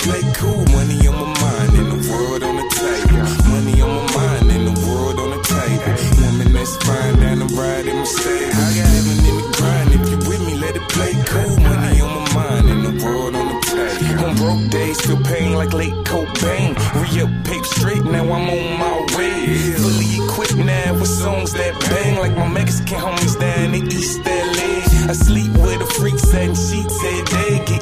play cool. Money on my mind and the world on the table. Money on my mind and the world on the table. Woman that's fine down the ride in my stable. I got heaven in the grind. If you with me, let it play cool. Money on my mind and the world on the table. On broke days, feel pain like late Cobain. Re-up, paper straight, now I'm on my way. Fully equipped now with songs that bang. Like my Mexican homies down in East LA. I sleep with a freak, setting sheets every day.